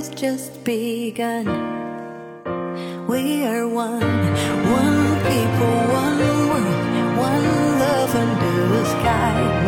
has just begun. We are one people, one world, one love under the sky.